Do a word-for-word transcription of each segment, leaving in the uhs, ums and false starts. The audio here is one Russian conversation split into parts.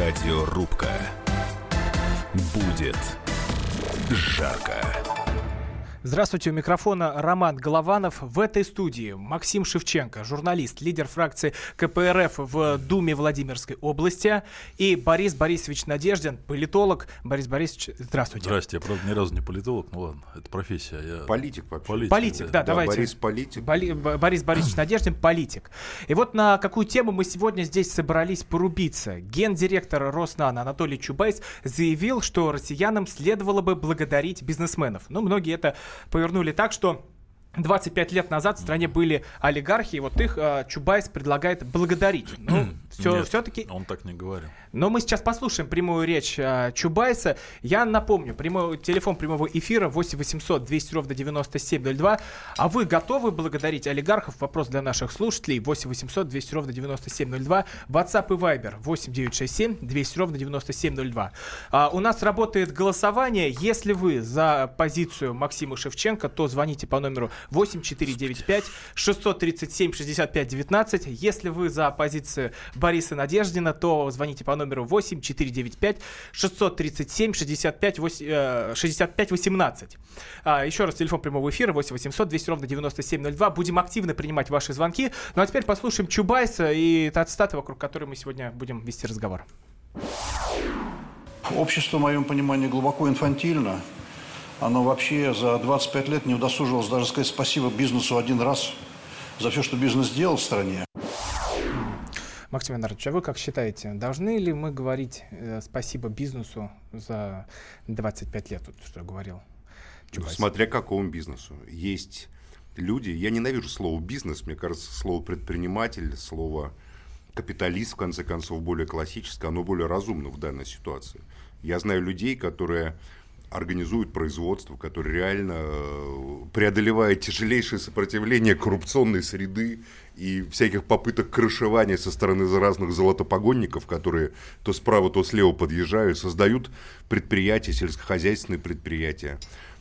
Радиорубка. Будет жарко. Здравствуйте, у микрофона Роман Голованов. В этой студии Максим Шевченко, журналист, лидер фракции ка пэ эр эф в Думе Владимирской области, и Борис Борисович Надеждин, политолог. Борис Борисович, здравствуйте. Здравствуйте, я, правда, ни разу не политолог, ну ладно, это профессия. Я... Политик вообще. Политик, политик, да, да, давайте. Борис политик. Боли... Борис Борисович Надеждин, политик. И вот на какую тему мы сегодня здесь собрались порубиться. Гендиректор Роснано Анатолий Чубайс заявил, что россиянам следовало бы благодарить бизнесменов. Но многие это повернули так, что двадцать пять лет назад в стране были олигархи, и вот их э, Чубайс предлагает благодарить. Ну, все, Нет, все-таки... он так не говорил. Но мы сейчас послушаем прямую речь э, Чубайса. Я напомню, прямой, телефон прямого эфира восемь восемьсот двести ровно девяносто семь ноль два. А вы готовы благодарить олигархов? Вопрос для наших слушателей. восемь восемьсот двести ровно девяносто семь ноль два. WhatsApp и Viber восемь девятьсот шестьдесят семь двести ровно девяносто семь ноль два. А, у нас работает голосование. Если вы за позицию Максима Шевченко, то звоните по номеру восемь четыре девять пять шестьсот тридцать семь шестьдесят пять девятнадцать. Если вы за позицию Бориса Надеждина, то звоните по номеру восемь четыре девять пять шестьсот тридцать семь шестьдесят пять восемнадцать. А, еще раз, телефон прямого эфира восемь восемьсот двести ровно девяносто семь ноль два. Будем активно принимать ваши звонки. Ну а теперь послушаем Чубайса и та цитата, вокруг которой мы сегодня будем вести разговор. Общество, в моем понимании, глубоко инфантильно. Оно вообще за двадцать пять лет не удосужилось даже сказать спасибо бизнесу один раз за все, что бизнес делал в стране. Максим Иванович, а вы как считаете, должны ли мы говорить э, спасибо бизнесу за двадцать пять лет, вот, что я говорил? Ну, смотря какому бизнесу. Есть люди, я ненавижу слово «бизнес», мне кажется, слово «предприниматель», слово «капиталист», в конце концов, более классическое, оно более разумно в данной ситуации. Я знаю людей, которые организуют производство, которые реально преодолевают тяжелейшее сопротивление коррупционной среды и всяких попыток крышевания со стороны разных золотопогонников, которые то справа, то слева подъезжают, создают предприятия, сельскохозяйственные предприятия,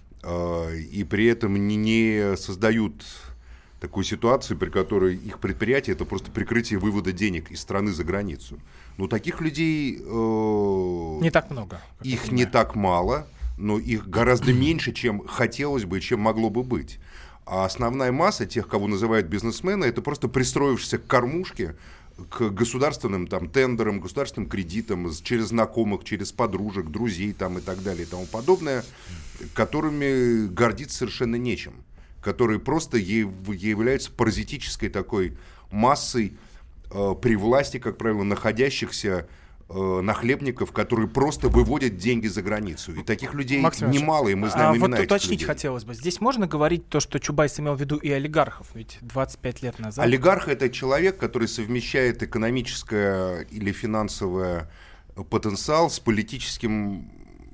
и при этом не, не создают такую ситуацию, при которой их предприятие – это просто прикрытие вывода денег из страны за границу. Но таких людей… Э, не так много. Их не так мало, но их гораздо меньше, чем хотелось бы, чем могло бы быть. А основная масса тех, кого называют бизнесмены, это просто пристроившиеся к кормушке, к государственным там, тендерам, государственным кредитам, через знакомых, через подружек, друзей там, и так далее и тому подобное, которыми гордиться совершенно нечем, которые просто являются паразитической такой массой э, при власти, как правило, находящихся нахлебников, которые просто выводят деньги за границу. И таких людей Максим немало, и мы знаем а имена вот этих уточнить людей. хотелось бы. Здесь можно говорить то, что Чубайс имел в виду и олигархов? Ведь двадцать пять лет назад... Олигарх – это человек, который совмещает экономическое или финансовое потенциал с политическим,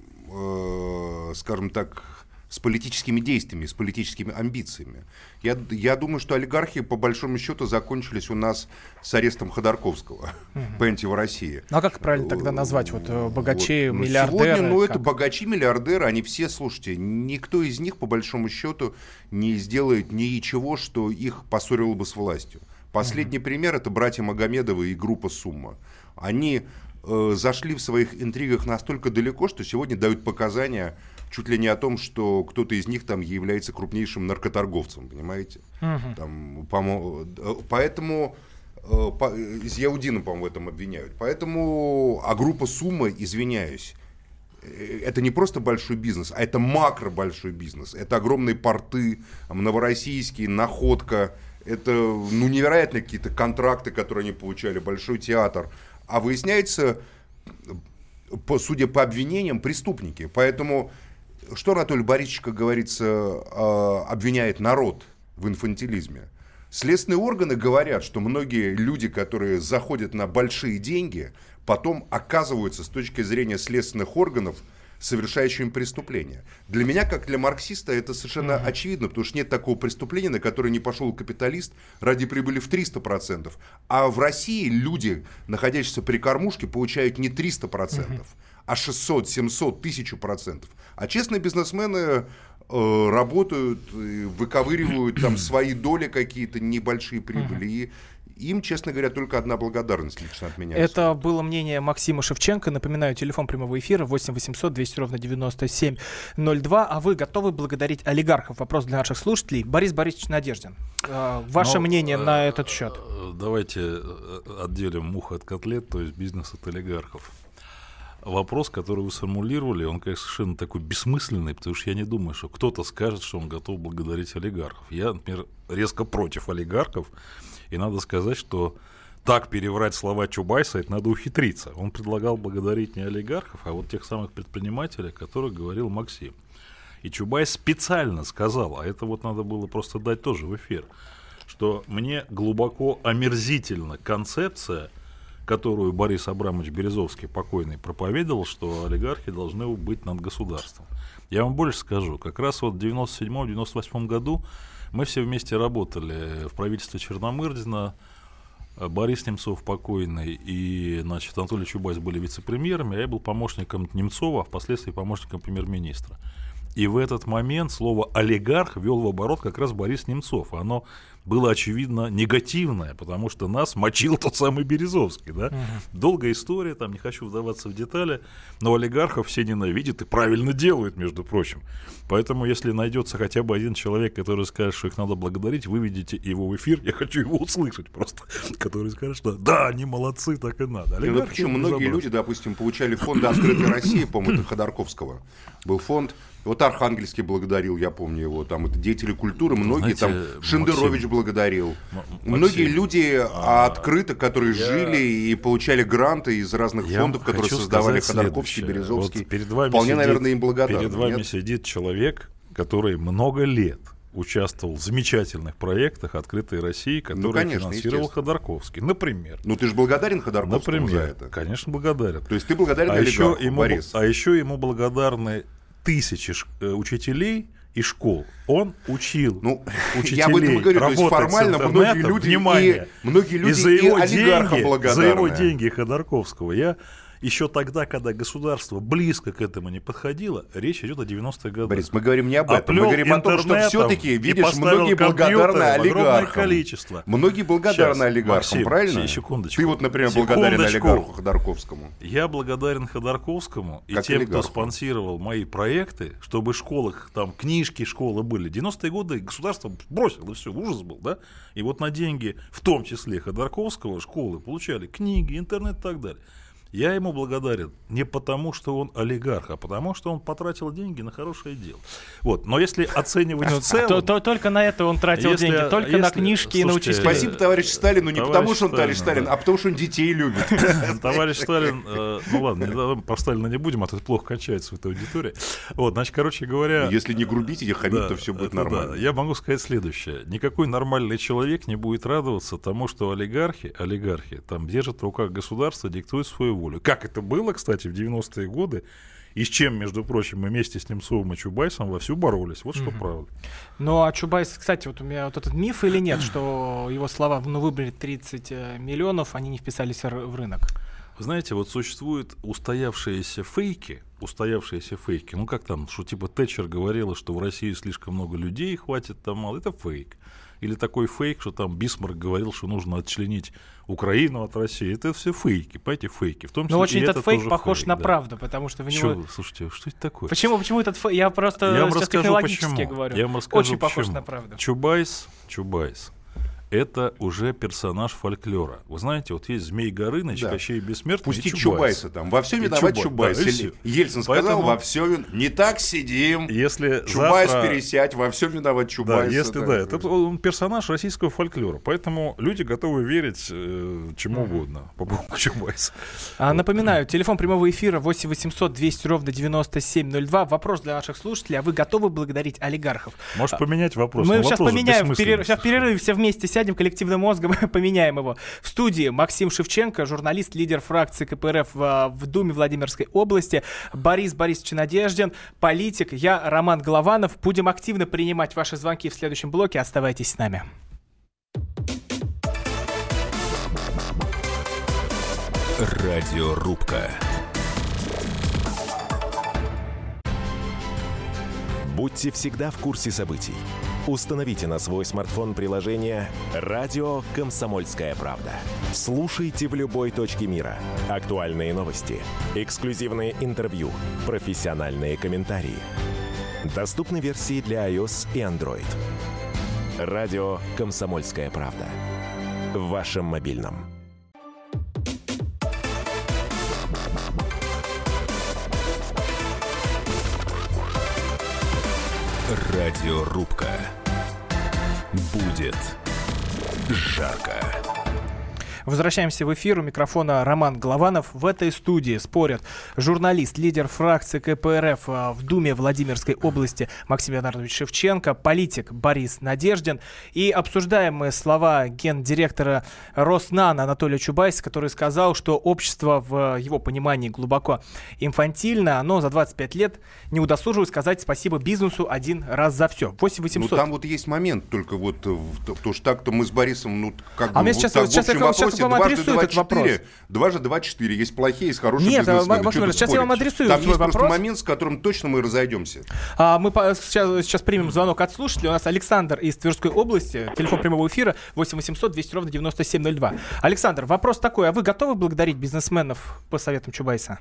э, скажем так, с политическими действиями, с политическими амбициями. Я, я думаю, что олигархи, по большому счету, закончились у нас с арестом Ходорковского угу. Пентьева России. Ну а как правильно тогда назвать? Вот богачи, вот. миллиардеры? Сегодня, ну, как? это богачи, миллиардеры, они все, слушайте, никто из них, по большому счету, не сделает ничего, что их поссорило бы с властью. Последний угу. пример – это братья Магомедовы и группа «Сумма». Они э, зашли в своих интригах настолько далеко, что сегодня дают показания чуть ли не о том, что кто-то из них там является крупнейшим наркоторговцем, понимаете? Uh-huh. Там, по- поэтому э, по- Зияудина, по-моему, в этом обвиняют. Поэтому, а группа «Сумма», извиняюсь, это не просто большой бизнес, а это макро большой бизнес. Это огромные порты, Новороссийские, Находка, это ну, невероятные какие-то контракты, которые они получали, большой театр. А выясняется, по, судя по обвинениям, преступники. Поэтому что Анатолий Борисович, как говорится, обвиняет народ в инфантилизме? Следственные органы говорят, что многие люди, которые заходят на большие деньги, потом оказываются с точки зрения следственных органов совершающими преступления. Для меня, как для марксиста, это совершенно mm-hmm. очевидно, потому что нет такого преступления, на которое не пошел капиталист ради прибыли в триста процентов. А в России люди, находящиеся при кормушке, получают не триста процентов, mm-hmm. а шестьсот, семьсот, тысячу процентов. А честные бизнесмены э, работают, выковыривают там свои доли какие-то, небольшие прибыли. И, им, честно говоря, только одна благодарность лично от меня. Это было мнение Максима Шевченко. Напоминаю, телефон прямого эфира восемь восемьсот двести ровно девяносто семь ноль два. А вы готовы благодарить олигархов? Вопрос для наших слушателей. Борис Борисович Надеждин. Э, ваше Но, мнение э, на этот счет? Давайте отделим мух от котлет, то есть бизнес от олигархов. Вопрос, который вы сформулировали, он, конечно, совершенно такой бессмысленный, потому что я не думаю, что кто-то скажет, что он готов благодарить олигархов. Я, например, резко против олигархов, и надо сказать, что так переврать слова Чубайса, это надо ухитриться. Он предлагал благодарить не олигархов, а вот тех самых предпринимателей, о которых говорил Максим. И Чубайс специально сказал, а это вот надо было просто дать тоже в эфир, что мне глубоко омерзительна концепция, которую Борис Абрамович Березовский покойный проповедовал, что олигархи должны быть над государством. Я вам больше скажу, как раз вот в девяносто седьмом — девяносто восьмом году мы все вместе работали в правительстве Черномырдина, Борис Немцов покойный и, значит, Анатолий Чубайс были вице-премьерами, а я был помощником Немцова, а впоследствии помощником премьер-министра. И в этот момент слово «олигарх» ввел в оборот как раз Борис Немцов. Оно было, очевидно, негативное, потому что нас мочил тот самый Березовский. Да? Uh-huh. Долгая история, там не хочу вдаваться в детали, но олигархов все ненавидят и правильно делают, между прочим. Поэтому, если найдется хотя бы один человек, который скажет, что их надо благодарить, выведите его в эфир, я хочу его услышать просто, который скажет, что да, они молодцы, так и надо. Ну, причем многие люди, допустим, получали фонды «Открытой России», по-моему, это Ходорковского был фонд. Вот Архангельский благодарил, я помню его, там это деятели культуры, многие, знаете, там Шендерович Максим, благодарил. Максим, многие люди а, открыто, которые я, жили и получали гранты из разных фондов, которые создавали Ходорковский, Березовский. Вот перед вами вполне, сидит, наверное, им благодарны. Перед вами нет? сидит человек, который много лет участвовал в замечательных проектах «Открытой России», которые ну, конечно, финансировал Ходорковский. Например. Ну ты же благодарен Ходорковскому Например, за это? Конечно, благодарен. То есть ты благодарен а олигарху, еще ему, Борис? А еще ему благодарны тысячи ш, э, учителей и школ. Он учил ну, учителей я об этом говорю, то есть формально многие люди, внимание, и, многие люди и за его и олигархам деньги, благодарны. За его деньги Ходорковского. Я еще тогда, когда государство близко к этому не подходило, речь идет о девяностых годах. Борис, мы говорим не об этом, мы говорим о том, что все-таки, видишь, многие благодарны олигархам. Количество. Многие благодарны Сейчас, олигархам, Максим, правильно? Секундочку. Ты вот, например, секундочку. благодарен олигарху Ходорковскому. Я благодарен Ходорковскому и как тем, олигарху. кто спонсировал мои проекты, чтобы в школах, там, книжки школы были. девяностые годы государство бросило, все, ужас был, да? И вот на деньги, в том числе Ходорковского, школы получали книги, интернет и так далее. Я ему благодарен не потому, что он олигарх, а потому, что он потратил деньги на хорошее дело. Вот. Но если оценивать в целом... То, то, только на это он тратил если, деньги, только если, на книжки и на учителей. Спасибо товарищу Сталину, не товарищ потому, что он товарищ Сталин, Сталин, да. а потому, что он детей любит. Товарищ Сталин, э, ну ладно, не, про Сталина не будем, а то это плохо кончается в этой аудитории. Вот, значит, короче говоря... Если не грубить и хамить, да, то все будет это, нормально. Да. Я могу сказать следующее. Никакой нормальный человек не будет радоваться тому, что олигархи, олигархи там держат в руках государства, диктуют свою волю. Как это было, кстати, в девяностые годы, и с чем, между прочим, мы вместе с Немцовым и Чубайсом вовсю боролись. Вот что mm-hmm. правда. Ну, а Чубайс, кстати, вот у меня вот этот миф или нет, что его слова, ну, выбрали тридцать миллионов, они не вписались в рынок? Вы знаете, вот существуют устоявшиеся фейки, устоявшиеся фейки, ну, как там, что типа Тэтчер говорила, что в России слишком много людей, хватит там мало, это фейк. Или такой фейк, что там Бисмарк говорил, что нужно отчленить Украину от России. Это все фейки, понимаете, фейки. В том числе но очень этот это фейк похож фейк, на да. правду, потому что в него... Чё, слушайте, что это такое? Почему, почему этот фейк? Я просто Я вам сейчас расскажу, технологически почему. говорю. Я вам расскажу, очень похож почему. на правду. Чубайс, Чубайс. Это уже персонаж фольклора. Вы знаете, вот есть Змей Горыныч, да. Кощей Бессмертный. Пусти Чубайса там. Во всем виноват Чубайс. Да, Ельцин сказал, Поэтому... во всем не так сидим. Если Чубайс завтра... пересядь, во всем виноват Чубайс. Да, если да, это он персонаж российского фольклора. Поэтому люди готовы верить э, чему mm-hmm. угодно по поводу Чубайса. А, напоминаю, телефон прямого эфира восемь восемьсот двести ровно девяносто семь ноль два. Вопрос для наших слушателей. А вы готовы благодарить олигархов? Можешь поменять вопрос? Мы вопрос сейчас поменяем. Перерыв, сейчас в перерыве все вместе сядем коллективным мозгом, поменяем его. В студии Максим Шевченко, журналист, лидер фракции ка пэ эр эф в, в Думе Владимирской области, Борис Борисович Надеждин, политик, я Роман Голованов. Будем активно принимать ваши звонки в следующем блоке. Оставайтесь с нами. Радиорубка. Будьте всегда в курсе событий. Установите на свой смартфон приложение «Радио Комсомольская правда». Слушайте в любой точке мира. Актуальные новости, эксклюзивные интервью, профессиональные комментарии. Доступны версии для iOS и Android. «Радио Комсомольская правда». В вашем мобильном. Радиорубка. Будет жарко. Возвращаемся в эфир. У микрофона Роман Голованов. В этой студии спорят журналист, лидер фракции ка пэ эр эф в Думе Владимирской области Максим Леонардович Шевченко, политик Борис Надеждин. И обсуждаем мы слова гендиректора Роснано Анатолия Чубайса, который сказал, что общество в его понимании глубоко инфантильно. Оно за двадцать пять лет не удосужилось сказать спасибо бизнесу один раз за все. восемь восемьсот. Ну там вот есть момент, только вот, потому что так-то мы с Борисом, ну как бы... А мне сейчас, вот, сейчас, так, я, сейчас вам адресую этот вопрос. Дважды два четыре. Есть плохие, есть хорошие Нет, бизнесмены. Максим Ильич, сейчас я вам адресую Там свой есть вопрос. просто момент, с которым точно мы разойдемся. А, мы по, сейчас, сейчас примем звонок от слушателя. У нас Александр из Тверской области. Телефон прямого эфира восемь восемьсот двести ровно девяносто семь ноль два. Александр, вопрос такой. А вы готовы благодарить бизнесменов по советам Чубайса?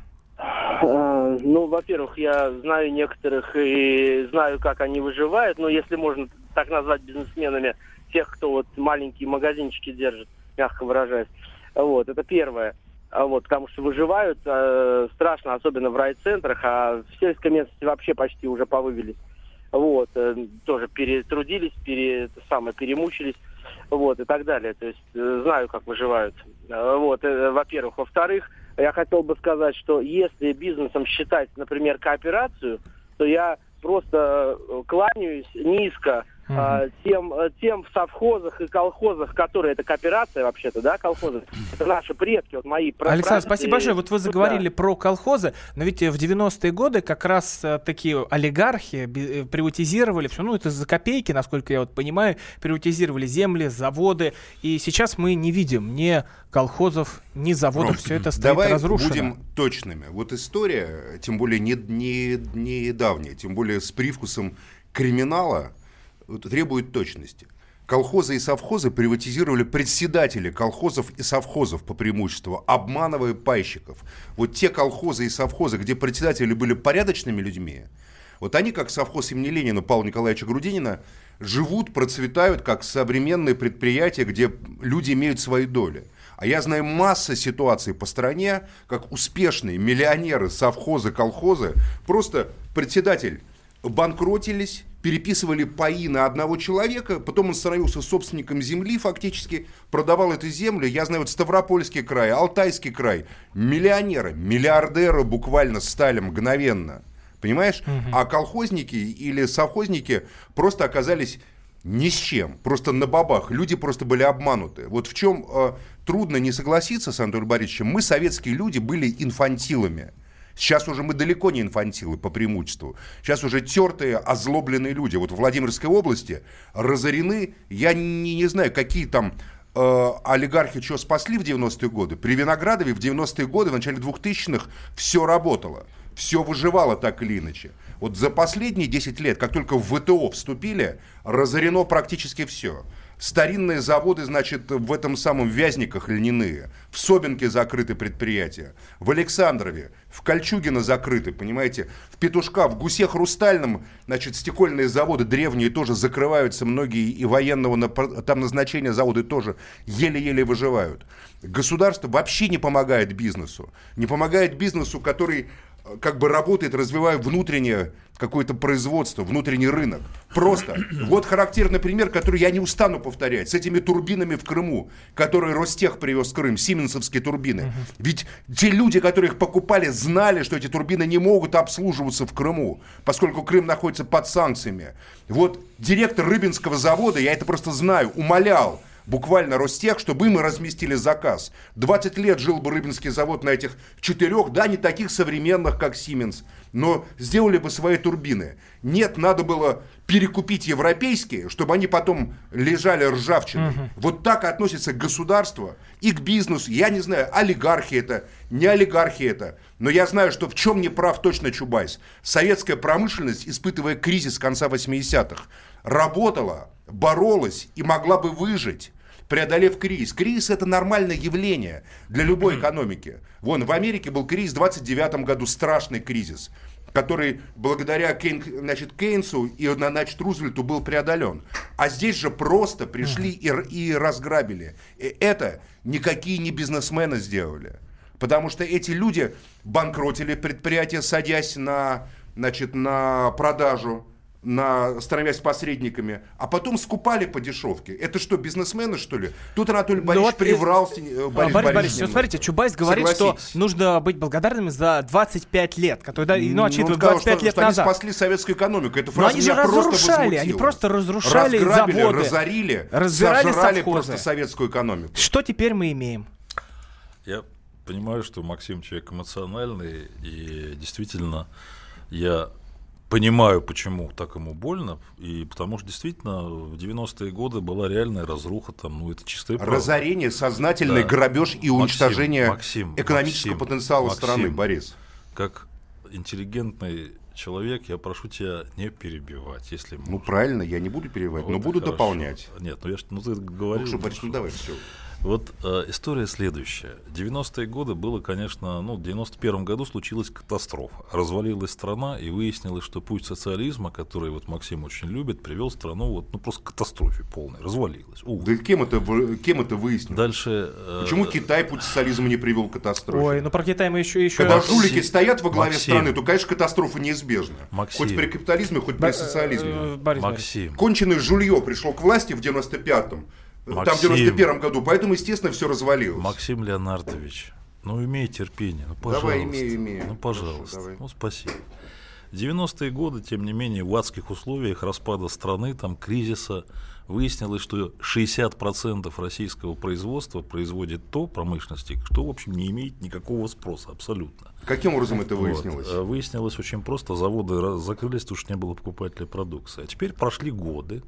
Ну, во-первых, я знаю некоторых и знаю, как они выживают. Но если можно так назвать бизнесменами тех, кто вот маленькие магазинчики держит, мягко выражаясь. Вот, это первое. Вот, потому что выживают э, страшно, особенно в райцентрах, а в сельской местности вообще почти уже повывелись. Вот, э, тоже перетрудились, пере, самое, перемучились, вот, и так далее. То есть э, знаю, как выживают. Э, вот, э, во-первых. Во-вторых, я хотел бы сказать, что если бизнесом считать, например, кооперацию, то я просто кланяюсь низко Uh-huh. Тем, тем в совхозах и колхозах, которые это кооперация вообще-то, да, колхозы, это наши предки, вот мои прадеды. Александр, спасибо большое. Вот вы заговорили да. про колхозы, но ведь в девяностые годы как раз такие олигархи приватизировали все, ну это за копейки, насколько я вот понимаю, приватизировали земли, заводы, и сейчас мы не видим ни колхозов, ни заводов, Ром, все это стоит давай разрушено. Давай будем точными. Вот история, тем более не, не, не давняя, тем более с привкусом криминала, требует точности. Колхозы и совхозы приватизировали председатели колхозов и совхозов по преимуществу, обманывая пайщиков. Вот те колхозы и совхозы, где председатели были порядочными людьми, вот они, как совхоз имени Ленина Павла Николаевича Грудинина, живут, процветают, как современные предприятия, где люди имеют свои доли. А я знаю масса ситуаций по стране, как успешные миллионеры, совхозы, колхозы, просто председатель банкротились, переписывали паи на одного человека, потом он становился собственником земли фактически, продавал эту землю. Я знаю, вот Ставропольский край, Алтайский край, миллионеры, миллиардеры буквально стали мгновенно, понимаешь? Угу. А колхозники или совхозники просто оказались ни с чем, просто на бабах. Люди просто были обмануты. Вот в чем э, трудно не согласиться с Анатолием Борисовичем, мы, советские люди, были инфантилами. Сейчас уже мы далеко не инфантилы по преимуществу. Сейчас уже тертые, озлобленные люди. Вот в Владимирской области разорены, я не, не знаю, какие там э, олигархи что спасли в девяностые годы. При Виноградове в девяностые годы, в начале двухтысячных все работало. Все выживало так или иначе. Вот за последние десять лет, как только в вэ тэ о вступили, разорено практически все. Старинные заводы, значит, в этом самом Вязниках льняные. В Собинке закрыты предприятия. В Александрове, в Кольчугино закрыты, понимаете. В Петушках, в Гусе-Хрустальном, значит, стекольные заводы древние тоже закрываются. Многие и военного там назначения заводы тоже еле-еле выживают. Государство вообще не помогает бизнесу. Не помогает бизнесу, который как бы работает, развивая внутреннее какое-то производство, внутренний рынок. Просто. Вот характерный пример, который я не устану повторять, с этими турбинами в Крыму, которые Ростех привез в Крым, сименсовские турбины. Uh-huh. Ведь те люди, которые их покупали, знали, что эти турбины не могут обслуживаться в Крыму, поскольку Крым находится под санкциями. Вот директор Рыбинского завода, я это просто знаю, умолял буквально Ростех, чтобы им и разместили заказ. двадцать лет жил бы Рыбинский завод на этих четырех, да, не таких современных, как Siemens, но сделали бы свои турбины. Нет, надо было перекупить европейские, чтобы они потом лежали ржавчиной. Угу. Вот так относится к государству и к бизнесу. Я не знаю, олигархи это, не олигархи это. Но я знаю, что в чем не прав точно Чубайс. Советская промышленность, испытывая кризис конца восьмидесятых, работала, боролась и могла бы выжить, преодолев кризис. Кризис – это нормальное явление для любой экономики. Вон, в Америке был кризис в двадцать девятом году, страшный кризис, который благодаря Кейн, значит, Кейнсу и, значит, Рузвельту был преодолен. А здесь же просто пришли и, и разграбили. И это никакие не бизнесмены сделали. Потому что эти люди банкротили предприятия, садясь на, значит, на продажу, на, становясь посредниками, а потом скупали по дешевке. Это что, бизнесмены, что ли? Тут Анатолий Борисович вот приврал. И... Борис, Борис Борисович, Борис, вот смотрите, Чубайс говорит, что нужно быть благодарными за двадцать пять лет, которые, ну, отчитывают двадцать пять лет что назад. Они спасли советскую экономику. Эта фраза меня просто разрушали, они просто разрушали разграбили, заводы, разорили, разбирали сожрали совхозы. Просто советскую экономику. Что теперь мы имеем? Я понимаю, что Максим человек эмоциональный, и действительно я понимаю, почему так ему больно, и потому что действительно в девяностые годы была реальная разруха, там, ну это чистая правда. Разорение, сознательный да. грабеж и Максим, уничтожение Максим, экономического Максим, потенциала Максим, страны, Борис. Как интеллигентный человек, я прошу тебя не перебивать, если можно. Ну правильно, я не буду перебивать, вот, но буду хорошо. дополнять. Нет, ну я ну ты говорил. Ну, что, Борис, ну давай, все. Вот э, история следующая. девяностые годы было, конечно, ну, в девяносто первом году случилась катастрофа. Развалилась страна, и выяснилось, что путь социализма, который вот Максим очень любит, привел страну вот, ну, просто к катастрофе полной. Развалилась. Увы. Да кем это, кем это выяснилось? Дальше... Э, Почему Китай путь социализма не привел к катастрофе? Ой, ну про Китай мы еще... еще... Когда Максим, жулики стоят во главе Максим, страны, то, конечно, катастрофа неизбежна. Максим, хоть при капитализме, хоть при социализме. Э, э, Борис, Максим. Конченое жулье пришло к власти в девяносто пятом. Максим, там в девяносто первом году, поэтому, естественно, все развалилось. Максим Леонардович, ну имей терпение, ну пожалуйста. Давай, имею, имею. Ну пожалуйста, Хорошо, ну спасибо. девяностые годы, тем не менее, в адских условиях распада страны, там кризиса, выяснилось, что шестьдесят процентов российского производства производит то промышленности, что, в общем, не имеет никакого спроса абсолютно. Каким образом это выяснилось? Вот. Выяснилось очень просто, заводы закрылись, потому что не было покупателей продукции. А теперь прошли годы,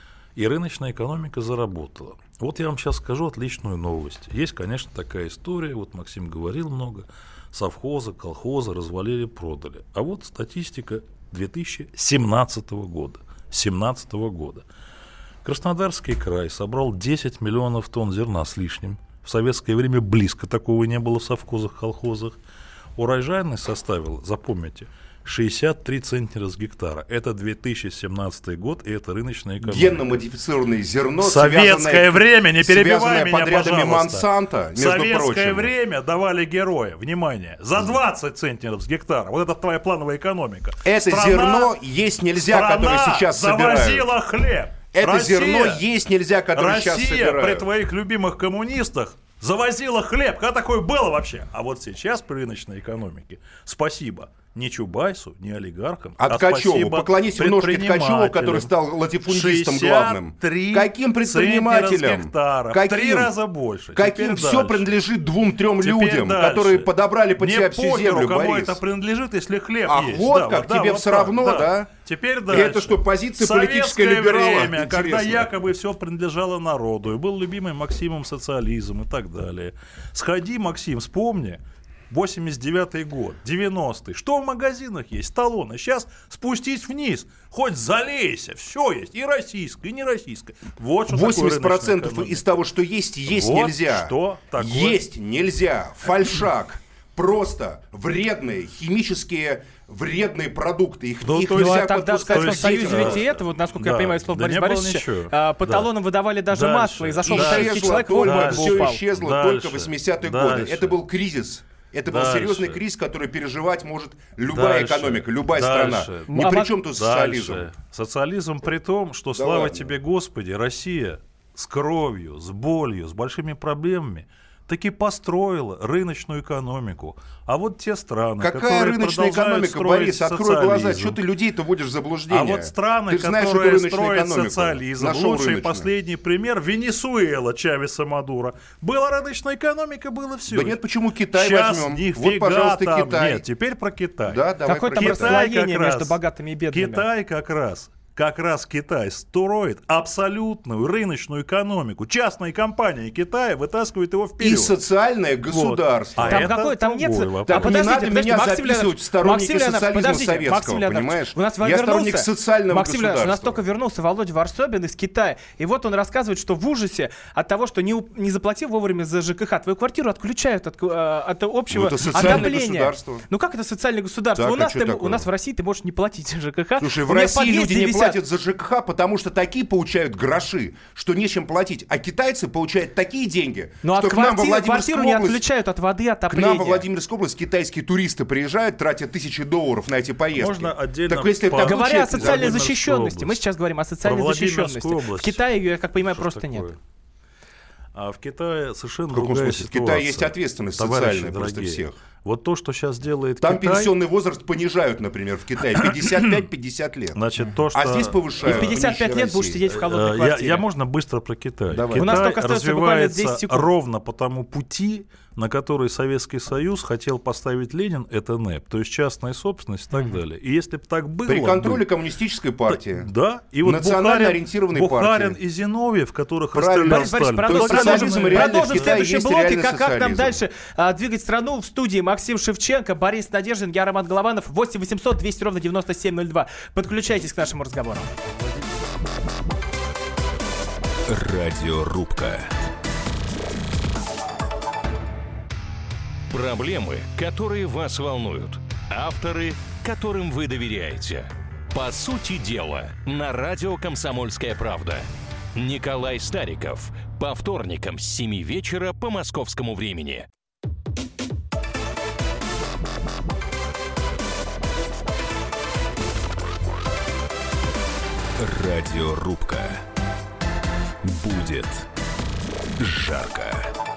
и рыночная экономика заработала. Вот я вам сейчас скажу отличную новость. Есть, конечно, такая история, вот Максим говорил много, совхозы, колхозы развалили, продали. А вот статистика две тысячи семнадцатого года. семнадцатого года. Краснодарский край собрал десять миллионов тонн зерна с лишним. В советское время близко такого не было в совхозах, колхозах. Урожайность составила, запомните, шестьдесят три центнера с гектара. Это две тысячи семнадцатый год, и это рыночная экономика. Генно-модифицированное зерно, советское время, не перебивай меня, подрядами пожалуйста. Монсанто, между Советское прочим. время давали героя, внимание, за двадцать центнеров с гектара. Вот это твоя плановая экономика. Это страна, зерно есть нельзя, которое сейчас собирают. завозила хлеб. Это Россия, зерно есть нельзя, которое Россия сейчас собирают. Россия при твоих любимых коммунистах завозила хлеб. Когда такое было вообще? А вот сейчас при рыночной экономике, спасибо не Чубайсу, не олигархам, а Ткачеву. А поклонись в ножки Ткачеву, который стал латифундистом главным. Каким предпринимателям? Гектара, Каким? В три раза больше. Каким Теперь все дальше. принадлежит двум-трем людям, дальше. которые подобрали под Мне себя всю похеру, землю, кому Борис. это принадлежит, если хлеб а есть. вот да, как, вот, да, тебе вот все так, равно, да? да? Теперь дальше. И это что, позиция политическая Советское либерала? время, когда Интересно. якобы все принадлежало народу, и был любимый Максимом социализм и так далее. Сходи, Максим, вспомни. восемьдесят девятый год, девяностый. Что в магазинах есть? Талоны. Сейчас спустись вниз, хоть залейся. Все есть. И российское, и не российское. Вот что восемьдесят процентов из того, что есть, есть вот нельзя. Что такое? Есть нельзя. Фальшак. Просто вредные химические вредные продукты. Их, Ну, их то нельзя Ну, а тогда в подпускать Советском к Союзе детям. ведь и это, вот насколько Да. я понимаю, слово Да Бориса не было Борисовича, ничего. а, по Да. талонам выдавали даже Дальше. масло, и зашел в Дальше. советский Исчезло человек, только, вовремя все упал. исчезло Дальше. только в восьмидесятые годы. Дальше. Это был кризис. Это был Дальше. серьезный кризис, который переживать может любая Дальше. экономика, любая Дальше. страна. Ни А при вот чем тут социализм. Дальше. Социализм при том, что, Да слава ладно. тебе, Господи, Россия с кровью, с болью, с большими проблемами таки построила рыночную экономику. А вот те страны, Какая которые рыночная продолжают экономика, строить Борис? Открой глаза, социализм. что ты людей-то вводишь в заблуждение? А вот страны, Ты знаешь, которые эту рыночную строят экономику? социализм, Нашел лучший рыночную. последний пример Венесуэла Чавеса Мадуро. Была рыночная экономика, было все. Да нет, почему Китай Сейчас возьмем? нифига Вот, пожалуйста, там. Китай. Нет, теперь про Китай. Да, давай Какое про там Китай. расслоение как между раз- богатыми и бедными? Китай как раз, как раз Китай строит абсолютную рыночную экономику. Частные компании Китая вытаскивают его вперед. И социальное государство. А Там это какой, там нет... другой вопрос. Так, А подождите, не надо подождите, меня Максим записывать Леонидович, в сторонники Максим Леонидович, социализма подождите, советского, Максим Леонидович, понимаешь? У нас Я вернулся, сторонник социального Максим Леонидович, у нас государства. только вернулся Володя Варсобин из Китая. И вот он рассказывает, что в ужасе от того, что не, у- не заплатил вовремя за ЖКХ, твою квартиру отключают от, э, от общего Ну, это социальное отопления. государство. Ну как это социальное государство? Так, у, а нас что ты- такое? у нас в России ты можешь не платить за ЖКХ. Слушай, У в меня России подъезде люди не висят- платят за ЖКХ, потому что такие получают гроши, что нечем платить. А китайцы получают такие деньги, Ну что от к нам во квартиры, Владимирскую квартиру не область... отключают от воды, К отопления. нам во Владимирскую область китайские туристы приезжают, тратят тысячи долларов на эти поездки. Можно отдельно Так если по- так Говоря о получается, социальной Владимирскую защищенности, мы область. сейчас говорим о социальной Про Владимирскую защищенности. область. В Китае ее, я как понимаю, Что просто нет. такое? А в Китае совершенно В каком другая смысле? В ситуация. Китае есть ответственность Товарищи социальная просто дорогие. всех. Вот то, что сейчас делает Там Китай, пенсионный возраст понижают, например, в Китае. пятьдесят пять - пятьдесят лет. значит, то, что... А здесь И повышают. в пятьдесят пять по лет нищей будешь России. сидеть в холодной Э, я, квартире. я можно быстро про Китай. Давай. Китай У нас только остается буквально десять развивается секунд. ровно по тому пути, на который Советский Союз хотел поставить Ленин, это НЭП, то есть частная собственность и так далее. И если бы так было... При контроле бы- коммунистической партии. Да, и вот Национально Бухарин, ориентированной Бухарин партии. и Зиновьев, которых Правильно. расстрелял Борис Борисович, Сталин. То есть продолжим, социализм реально продолжим в в Китае следующем есть блоке, реальный как, как нам социализм. дальше а, двигать страну. В студии Максим Шевченко, Борис Надеждин, я Роман Голованов. восемь восемьсот двести ровно девяносто семь ноль два. Подключайтесь к нашему разговору. Радиорубка. Проблемы, которые вас волнуют. Авторы, которым вы доверяете. По сути дела, на радио «Комсомольская правда». Николай Стариков. По вторникам с семи вечера по московскому времени. Радиорубка. Будет жарко.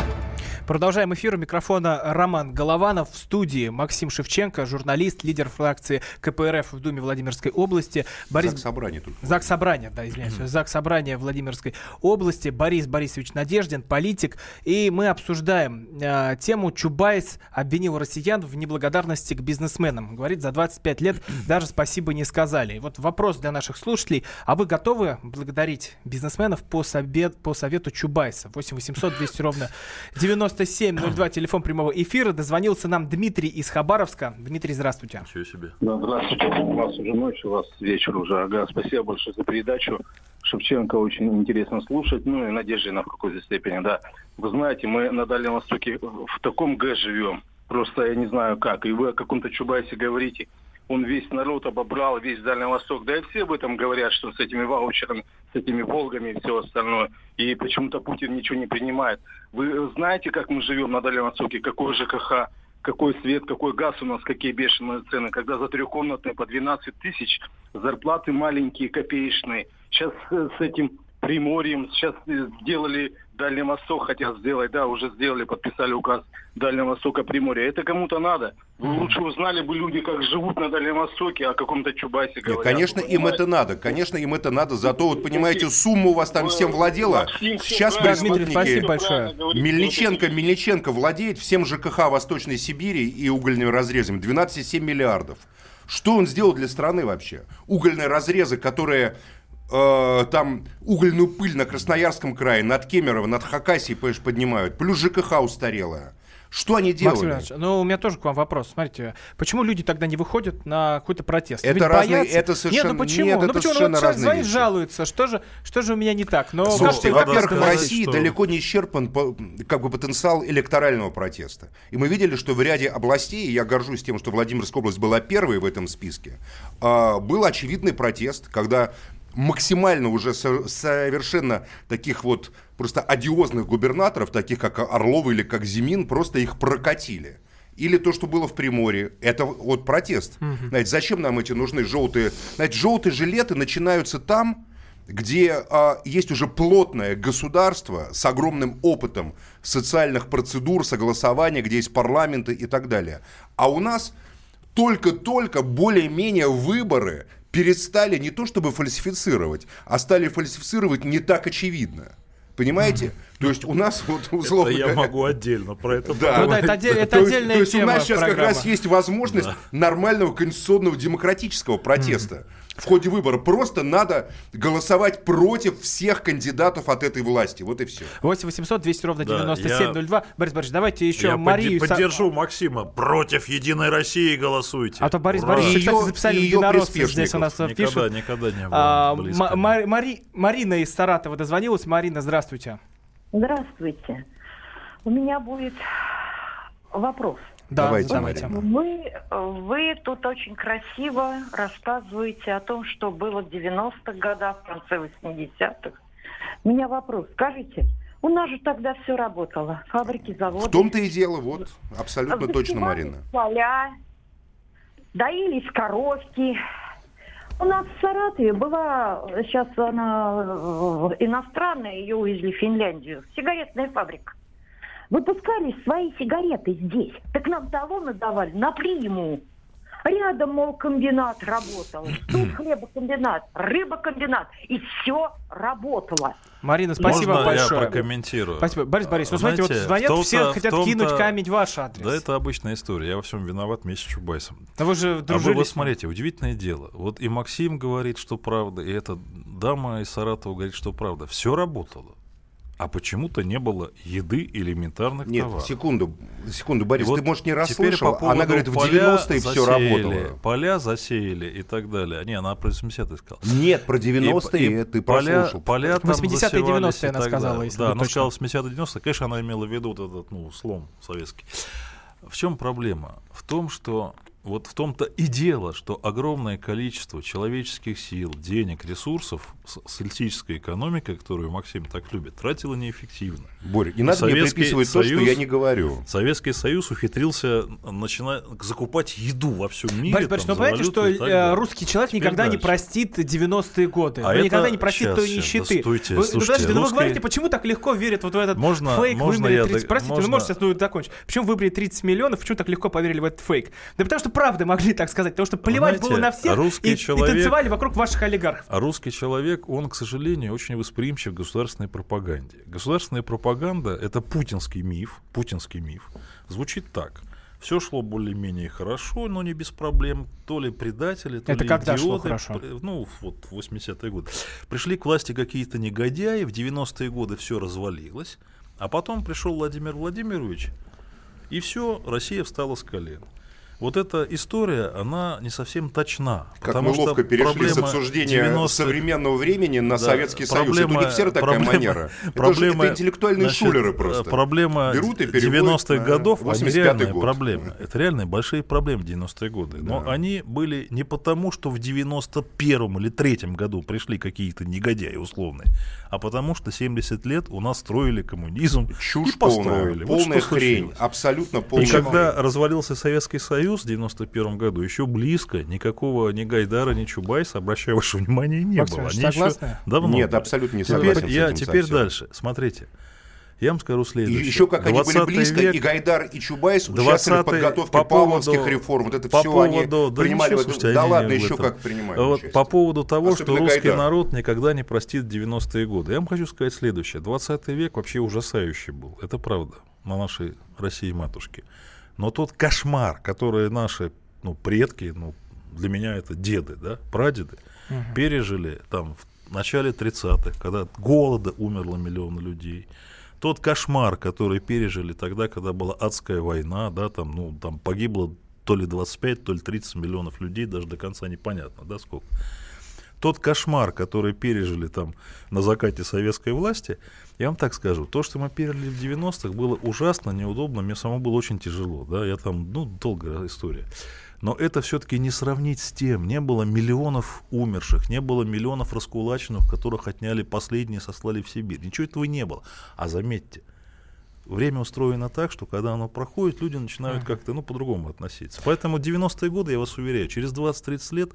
Продолжаем эфир. У микрофона Роман Голованов. В студии Максим Шевченко, журналист, лидер фракции КПРФ в Думе Владимирской области. Борис... Заксобрание только. Заксобрание, да, извиняюсь. Заксобрание Владимирской области. Борис Борисович Надеждин, политик. И мы обсуждаем э, тему. Чубайс обвинил россиян в неблагодарности к бизнесменам. Говорит, за двадцать пять лет даже спасибо не сказали. И вот вопрос для наших слушателей. А вы готовы благодарить бизнесменов по, совет, по совету Чубайса? восемь восемьсот двести ровно девяносто семь ноль два, телефон прямого эфира. Дозвонился нам Дмитрий из Хабаровска. Дмитрий, здравствуйте. Ничего себе. Да, здравствуйте. У вас уже ночь, у вас вечер уже. Ага, спасибо большое за передачу. Шевченко очень интересно слушать. Ну и Надеждина в какой-то степени, да. Вы знаете, мы на Дальнем Востоке в таком г живем. Просто я не знаю как. И вы о каком-то Чубайсе говорите. Он весь народ обобрал, весь Дальний Восток. Да и все об этом говорят, что с этими ваучерами, с этими Волгами и все остальное. И почему-то Путин ничего не принимает. Вы знаете, как мы живем на Дальнем Востоке? Какой ЖКХ, какой свет, какой газ у нас, какие бешеные цены. Когда за трехкомнатные по двенадцать тысяч, зарплаты маленькие, копеечные. Сейчас с этим Приморьем, сейчас сделали Дальний Восток, хотят сделать, да, уже сделали, подписали указ Дальнего Востока, Приморья. Это кому-то надо. Вы лучше узнали бы люди, как живут на Дальнем Востоке, о каком-то Чубайсе говорят. Конечно, им это надо. Конечно, им это надо. Зато, вот понимаете, сумма у вас там всем владела. Сейчас Да, Дмитрий, спасибо преступники... большое. Мельниченко, Мельниченко владеет всем ЖКХ Восточной Сибири и угольными разрезами. двенадцать целых семь миллиардов. Что он сделал для страны вообще? Угольные разрезы, которые... Э, там угольную пыль на Красноярском крае, над Кемерово, над Хакасией, понимаешь, поднимают. Плюс ЖКХ устарелая. Что они делали? Максим Иванович, ну у меня тоже к вам вопрос. Смотрите, почему люди тогда не выходят на какой-то протест? Это Ведь разные- боятся. это совершенно- Нет, ну почему? нет, ну это почему? Ну, совершенно вот человек разные звонит, вещи. жалуется. Что же, что же у меня не так? Но Слушайте, как-то- во-первых, в сказать, России что- далеко не исчерпан по- как бы потенциал электорального протеста. И мы видели, что в ряде областей, и я горжусь тем, что Владимирская область была первой в этом списке, а, был очевидный протест, когда максимально уже со- совершенно таких вот просто одиозных губернаторов, таких как Орлов или как Зимин, просто их прокатили. Или то, что было в Приморье, это вот протест. Знаете, зачем нам эти нужны желтые... Знаете, желтые жилеты начинаются там, где а, есть уже плотное государство с огромным опытом социальных процедур, согласования, где есть парламенты и так далее. А у нас только-только более-менее выборы перестали не то чтобы фальсифицировать, а стали фальсифицировать не так очевидно. Понимаете? Mm-hmm. То есть у нас вот условно... Это я могу отдельно про это да. Ну, да, это, отдель, это то отдельная есть, тема. То есть у нас сейчас программы. как раз есть возможность да. нормального конституционного демократического протеста. Mm-hmm. В ходе выбора просто надо голосовать против всех кандидатов от этой власти. Вот и все. восемь восемьсот двести ровно да, девяносто семь ноль два. Борис Борисович, давайте еще я Марию... Я поддержу Максима. Против Единой России голосуйте. А то Борис Ура. Борисович, кстати, записали единороссы здесь у нас никогда, пишут. Никогда не было а, близко. М- Мари- Марина из Саратова дозвонилась. Марина, здравствуйте. Здравствуйте. У меня будет вопрос. Да, давайте, давайте. Вы, вы тут очень красиво рассказываете о том, что было в девяностых годах, в конце восьмидесятых. У меня вопрос. Скажите, у нас же тогда все работало. Фабрики, заводы. В том-то и дело, вот, абсолютно точно, Марина. Поля, доились коровки. У нас в Саратове была, сейчас она иностранная, ее увезли в Финляндию, сигаретная фабрика. Выпускали свои сигареты здесь. Так нам талоны давали на приму. Рядом, мол, комбинат работал. Тут хлебокомбинат, рыбокомбинат. И все работало. Марина, спасибо Можно большое. я прокомментирую? Спасибо. Борис Борисович, ну знаете, смотрите, вот звонят, том-то, все хотят том-то... кинуть камень в ваш адрес. Да, это обычная история. Я во всем виноват вместе с Чубайсом. Да вы же дружили. А вы вот смотрите, удивительное дело. Вот и Максим говорит, что правда, и эта дама из Саратова говорит, что правда. Все работало. А почему-то не было еды элементарных Нет, товаров. секунду, секунду, Борис, И ты, вот может, не теперь расслышал, по она говорит, в девяностые все работало. Поля засеяли и так далее. Не, она про восьмидесятые сказала. Нет, про девяностые И- ты и поля, прослушал. поля там восьмидесятые, девяностые засевались и она так сказала, далее. если Да, быть она точным. сказала восьмидесятые, девяностые. Конечно, она имела в виду вот этот, ну, слом советский. В чем проблема? В том, что вот в том-то и дело, что огромное количество человеческих сил, денег, ресурсов социалистическая экономика, которую Максим так любит, тратила неэффективно. Боря, не надо мне Советский приписывать то, что Союз- я не говорю. Советский Союз ухитрился начинать закупать еду во всем мире. Борис Борисович, там, ну за понимаете, что валюту и так э, далее. русский человек Теперь никогда не дальше. простит девяностые годы. А Он это- никогда не простит щас, той щас, нищеты. да стойте, Вы, ну, слушайте, подождите, ну вы русский- говорите, почему так легко верят вот в этот Можно- фейк, можно выбрали я тридцать. дог- Простите, можно- ну можете сейчас ну, закончить. Почему выбрали тридцать миллионов, почему так легко поверили в этот фейк? Да потому что правда могли так сказать, потому что плевать Знаете, было на всех русский и, человек- и танцевали вокруг ваших олигархов. А русский человек, он, к сожалению, очень восприимчив к государственной пропаганде. Государственная пропаганда — это путинский миф, путинский миф. Звучит так. Все шло более-менее хорошо, но не без проблем. То ли предатели, то Это ли когда шло идиоты. хорошо? При- Ну, вот в восьмидесятые годы. Пришли к власти какие-то негодяи, в девяностые годы все развалилось, а потом пришел Владимир Владимирович, и все, Россия встала с колен. Вот эта история, она не совсем точна. Как потому мы что ловко перешли с проблема обсуждения девяностых современного времени на Да, Советский Союз. Это у проблема- них всегда такая проблема- манера. Это, же, проблема, это интеллектуальные значит, шулеры просто. Проблема Берут и переводят девяностых на годов, они восемьдесят пятый реальные год. проблемы. Это реальные большие проблемы девяностые годы. Но Да. они были не потому, что в девяносто первом или третьем году пришли какие-то негодяи условные, а потому что семьдесят лет у нас строили коммунизм Чушь и построили. полная, Вот полная что хрень, случилось. абсолютно И полная когда хрень. развалился Советский Союз в девяносто первом году, еще близко никакого ни Гайдара, ни Чубайса, обращаю ваше внимание, не Максим было. Ильич, Они еще согласны? давно Нет, были. абсолютно не Теперь согласен с я этим теперь совсем. дальше. Смотрите, я вам скажу И следующее. еще как они были двадцатый близко, век, и Гайдар, и Чубайс участвовали в двадцатый подготовке по павловских поводу- реформ. Вот это по все поводу, они да принимали. ничего, в этом- слушайте, да они ладно, не в еще этом. как принимали Вот участие. по поводу того, Особенно что русский Гайдар. народ никогда не простит девяностые годы. Я вам хочу сказать следующее. двадцатый век вообще ужасающий был. Это правда. На нашей России-матушке. Но тот кошмар, который наши ну, предки, ну, для меня это деды, да, прадеды, угу. пережили там в начале тридцатых, когда от голода умерло миллионы людей. Тот кошмар, который пережили тогда, когда была адская война, да, там, ну, там погибло то ли двадцать пять, то ли тридцать миллионов людей, даже до конца непонятно, да, сколько. Тот кошмар, который пережили там на закате советской власти, я вам так скажу, то, что мы пережили в девяностых, было ужасно, неудобно, мне самому было очень тяжело, да, я там, ну, долгая история. Но это все-таки не сравнить с тем. Не было миллионов умерших, не было миллионов раскулаченных, которых отняли последние, сослали в Сибирь. Ничего этого не было. А заметьте, время устроено так, что когда оно проходит, люди начинают как-то ну, по-другому относиться. Поэтому девяностые годы, я вас уверяю, через двадцать-тридцать лет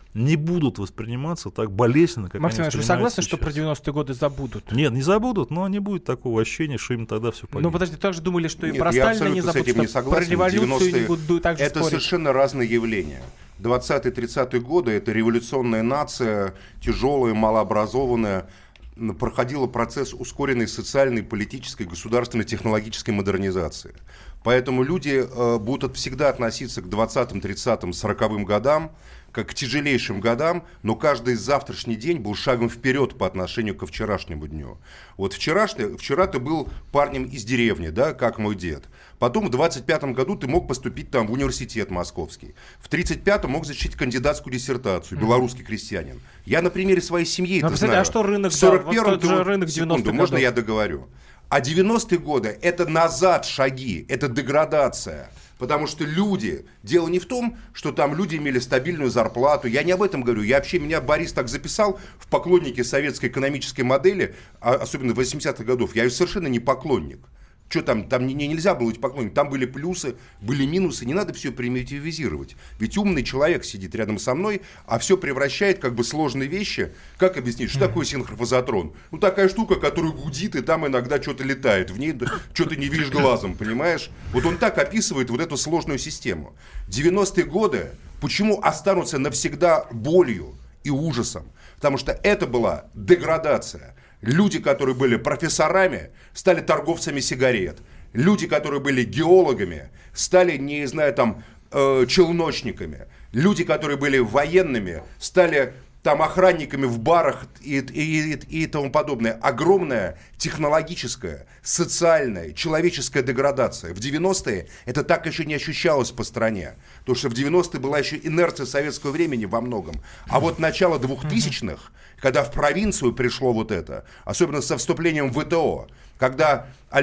не будут восприниматься так болезненно, как Максим они Иванович, вы воспринимаются согласны, сейчас. что про девяностые годы забудут? Нет, не забудут, но не будет такого ощущения, что им тогда все погибло. Ну, подожди, также думали, что и Нет, про я Сталина не абсолютно с забудут, этим что не согласен. про революцию не девяностые будут так же это спорить. совершенно разные явления. двадцатые-тридцатые годы это революционная нация, тяжелая, малообразованная, проходила процесс ускоренной социальной, политической, государственной, технологической модернизации. Поэтому люди э, будут всегда относиться к двадцатым, тридцатым, сороковым годам как к тяжелейшим годам, но каждый завтрашний день был шагом вперед по отношению ко вчерашнему дню. Вот вчерашний, вчера ты был парнем из деревни, да, как мой дед. Потом в двадцать пятом году ты мог поступить там в университет московский. В тридцать пятом мог защитить кандидатскую диссертацию, белорусский крестьянин. Я на примере своей семьи это знаю. А что рынок, в сорок да, первом вот тот же ты... рынок девяностых Секунду, можно годов? я договорю? А девяностые годы это назад шаги, это деградация. Потому что люди, дело не в том, что там люди имели стабильную зарплату, я не об этом говорю, я вообще, меня Борис так записал в поклонники советской экономической модели, особенно восьмидесятых годов, я ее совершенно не поклонник. Что там, там не, не, нельзя было быть поклонником, там были плюсы, были минусы, не надо все примитивизировать. Ведь умный человек сидит рядом со мной, а все превращает как бы сложные вещи. Как объяснить, что такое синхрофазотрон? Ну такая штука, которая гудит, и там иногда что-то летает, в ней что-то не видишь глазом, понимаешь? Вот он так описывает вот эту сложную систему. девяностые годы почему останутся навсегда болью и ужасом? Потому что это была деградация. Люди, которые были профессорами, стали торговцами сигарет. Люди, которые были геологами, стали, не знаю, там, э, челночниками. Люди, которые были военными, стали там охранниками в барах и, и, и, и тому подобное. Огромная технологическая, социальная, человеческая деградация. В девяностые это так еще не ощущалось по стране. Потому что в девяностые была еще инерция советского времени во многом. А вот начало двухтысячных, когда в провинцию пришло вот это, особенно со вступлением в ВТО, когда...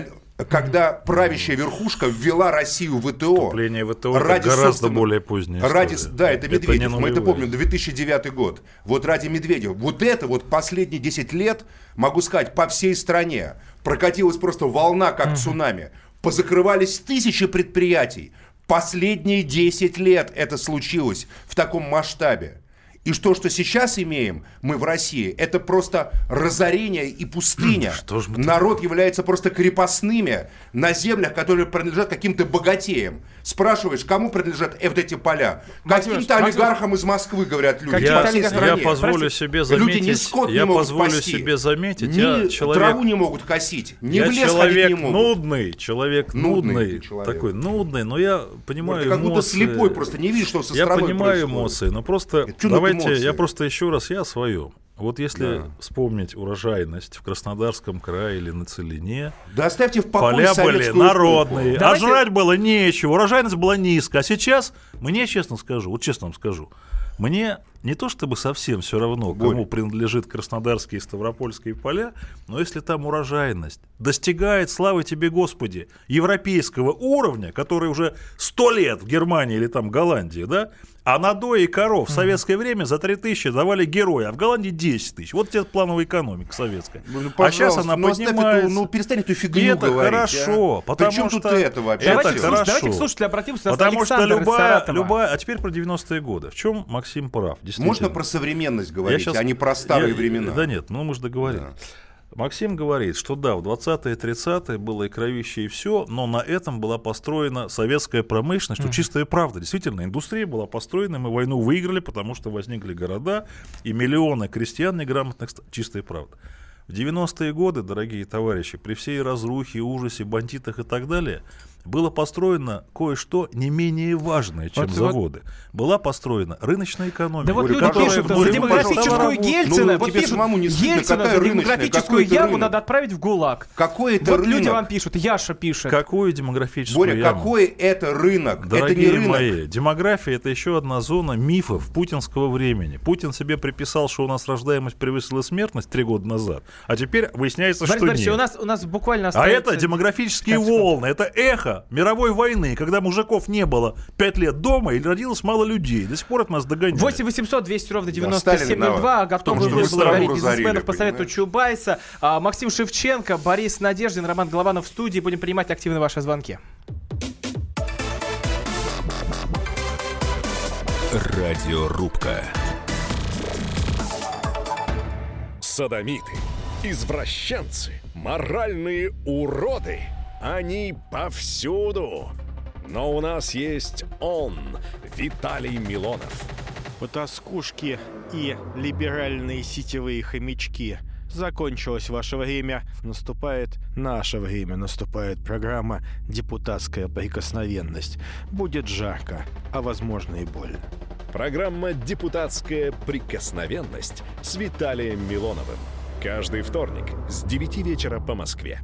Когда правящая верхушка ввела Россию в ВТО. Вступление в ВТО ради это гораздо более позднее. Ради, да, это Медведев, это мы это помним, две тысячи девятый год. Вот ради Медведева. Вот это вот последние десять лет, могу сказать, по всей стране прокатилась просто волна, как цунами. Позакрывались тысячи предприятий. Последние десять лет это случилось в таком масштабе. И то, что сейчас имеем мы в России, это просто разорение и пустыня. Народ является просто крепостными на землях, которые принадлежат каким-то богатеям. Спрашиваешь, кому принадлежат вот эти поля? Каким-то олигархам из Москвы, говорят люди. Я, я позволю себе заметить, люди ни скот я не могут позволю пасти, себе заметить, ни я человек, траву не могут косить, ни я в лес человек ходить не могут. нудный, человек нудный, нудный человек. такой нудный, но я понимаю вот, как эмоции. будто слепой, просто не видишь, что со Я стороны понимаю происходит. эмоции, но просто Это давайте, эмоции? я просто еще раз, я о своем. Вот если Да. вспомнить урожайность в Краснодарском крае или на Целине, Да оставьте в покое поля были советскую народные, эпоху. а Давайте- жрать было нечего, урожайность была низкая. А сейчас, мне честно скажу, вот честно вам скажу, мне не то чтобы совсем все равно, Борь. кому принадлежит Краснодарские и Ставропольские поля, но если там урожайность достигает, слава тебе Господи, европейского уровня, который уже сто лет в Германии или там Голландии, да, а надои коров в советское время за три тысячи давали герои, а в Голландии десять тысяч. Вот тебе плановая экономика советская. Ну, а сейчас пожалуйста, она ну, оставь поднимается. эту- ну, перестань эту И фигню это говорить, хорошо, а? потому Причем что тут это вообще? Давайте, это к слуш- хорошо. давайте к слушателю обратимся. У нас Потому что Александр из любая, Саратова. любая... А теперь про девяностые годы. В чем Максим прав? Действительно. Можно про современность говорить, щас- а не про старые я- времена. Да нет, ну мы же договорились. Да. Максим говорит, что да, в двадцатые тридцатые было и кровище, и все, но на этом была построена советская промышленность, что чистая правда. Действительно, индустрия была построена, мы войну выиграли, потому что возникли города, и миллионы крестьян неграмотных, чистая правда. В девяностые годы, дорогие товарищи, при всей разрухе, ужасе, бандитах и так далее, было построено кое-что не менее важное, чем Вот- заводы. Была построена рыночная экономика. Да вот Говорю, люди которая пишут, в нулевых за демографическую пожалуйста, Ельцина, ну, вот тебе пишут, самому не стыдно, Ельцина какая за рыночная, демографическую какой это яму рынок? надо отправить в ГУЛАг. Какой это Вот рынок? люди вам пишут, Яша пишет. Какую демографическую Боря, яму? какой это рынок? Дорогие это не рынок. мои, демография — это еще одна зона мифов путинского времени. Путин себе приписал, что у нас рождаемость превысила смертность три года назад, а теперь выясняется, Борис что Борисович, нет. у нас, у нас буквально А остается... это демографические пятьдесят секунд. волны, это эхо мировой войны, когда мужиков не было пять лет дома и родилось мало людей. До сих пор от нас догоняют. восемь восемьсот двести ровно Да, девяносто семь ноль два. Сталин Готовы виноват в том, что вы мы страну благодарить разорили, бизнесменов по совету понимаешь? Чубайса. А, Максим Шевченко, Борис Надеждин, Роман Голованов в студии. Будем принимать активно ваши звонки. Радиорубка. Содомиты, извращенцы, моральные уроды. Они повсюду. Но у нас есть он, Виталий Милонов. Потаскушки и либеральные сетевые хомячки. Закончилось ваше время. Наступает наше время. Наступает программа «Депутатская прикосновенность». Будет жарко, а возможно и больно. Программа «Депутатская прикосновенность» с Виталием Милоновым. Каждый вторник с девяти вечера по Москве.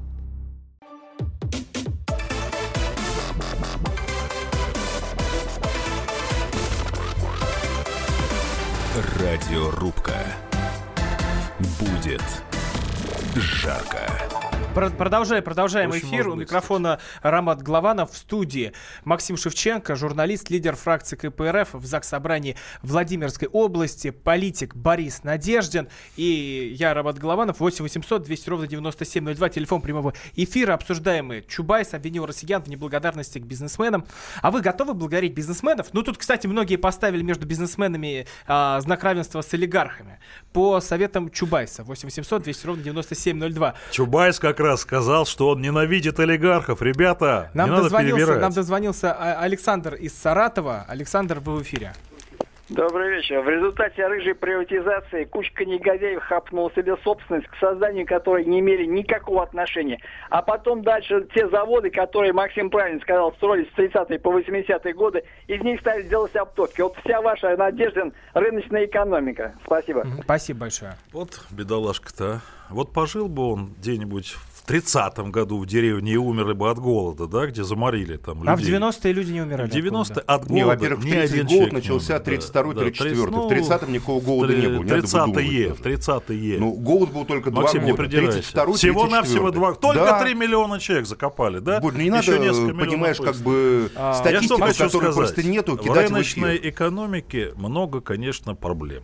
Радиорубка. Будет жарко. Продолжаем, продолжаем эфир. У микрофона Рамат Главанов, в студии Максим Шевченко, журналист, лидер фракции КПРФ в Заксобрании Владимирской области, политик Борис Надеждин. И я, Рамат Главанов, восемь восемьсот двести ровно девяносто семь ноль два, телефон прямого эфира. Обсуждаемый Чубайс обвинил россиян в неблагодарности к бизнесменам. А вы готовы благодарить бизнесменов? Ну, тут, кстати, многие поставили между бизнесменами а, знак равенства с олигархами. По советам Чубайса. восемь восемьсот двести ровно девяносто семь ноль два. Чубайс как раз сказал, что он ненавидит олигархов. Ребята, нам не надо перебирать. Нам дозвонился Александр из Саратова. Александр, вы в эфире. Добрый вечер. В результате рыжей приватизации кучка негодяев хапнула себе собственность, к созданию которой не имели никакого отношения. А потом дальше те заводы, которые, Максим правильно сказал, строились с тридцатые по восьмидесятые годы, из них стали делать оптовки. Вот вся ваша, Надежда, рыночная экономика. Спасибо. Спасибо большое. Вот бедолашка-то. Вот пожил бы он где-нибудь в тридцатом году в деревне и умерли бы от голода, да, где заморили там людей. А в девяностые люди не умирали? В девяностые от голода. Не, во-первых, в тридцатый год начался тридцать второй тридцать четвёртый. В тридцатом никакого голода не было. тридцатые, в тридцатые. Ну, голод был только два Максим, года. тридцать второй, всего-навсего два. Только да. три миллиона человек закопали, да? Будь, не надо, понимаешь, как бы а, статистику, которой просто нету, кидать в эфир. В рыночной экономике много, конечно, проблем.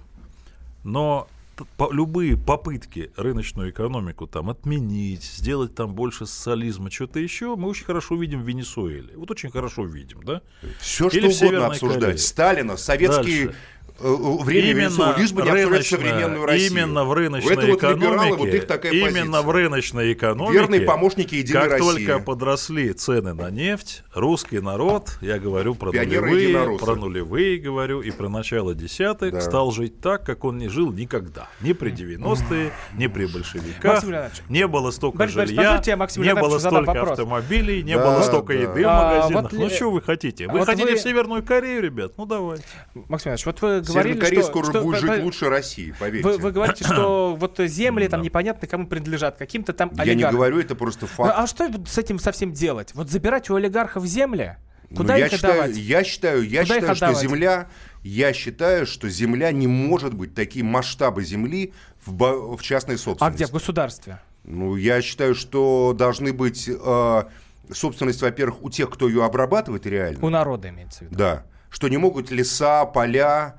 Но по, любые попытки рыночную экономику там отменить, сделать там больше социализма, что-то еще, мы очень хорошо видим в Венесуэле. Вот очень хорошо видим, да? Все, что угодно обсуждать. Корее. Сталина, советские... Время Венесуэлы, лишь бы не обсуждать современную Россию. Именно в рыночной вот экономике, вот их такая именно позиция. в рыночной экономике, верные помощники Единой как России. только подросли цены на нефть, русский народ, я говорю про Пионеры нулевые, про нулевые говорю и про начало десятых, да. стал жить так, как он не жил никогда. Ни при девяностые, ни при большевиках. Не было столько Борис, жилья, Борис, не было столько автомобилей, не да, было столько да. еды в а, магазинах. вот ну что вы хотите? Вы вот хотите вы... в Северную Корею, ребят? Ну давайте. Максим Иванович, вот вы говорили, что... Что, будет по, жить по, лучше России, поверьте. Вы, вы говорите, что вот земли там непонятно кому принадлежат, каким-то там олигархам. Я не говорю, это просто факт. Ну, а что с этим совсем делать? Вот забирать у олигархов земли? Куда ну, их я считаю, отдавать? Я считаю, я Куда считаю, что земля, я считаю, что земля не может быть такие масштабы земли в, в частной собственности. А где? В государстве? Ну, я считаю, что должны быть э, собственность, во-первых, у тех, кто ее обрабатывает реально. У народа имеется в виду. Да. Что не могут леса, поля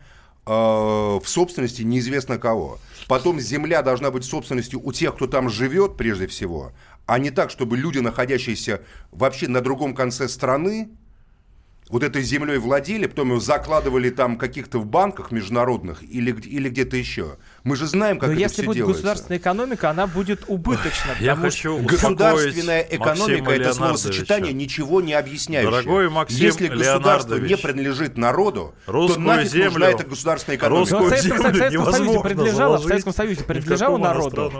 в собственности неизвестно кого. Потом земля должна быть собственностью у тех, кто там живет прежде всего, а не так, чтобы люди, находящиеся вообще на другом конце страны, вот этой землей владели, потом ее закладывали там каких-то в банках международных или, или где-то еще. Мы же знаем, как Но это если все будет делается. государственная экономика, она будет убыточна. Я хочу государственная экономика — это словосочетание ничего не объясняющее. Дорогой Максим Если государство не принадлежит народу, то нафиг землю, нужна эта государственная экономика. Но в Советском, Советском Союзе принадлежало, в Советском Союзе принадлежало народу.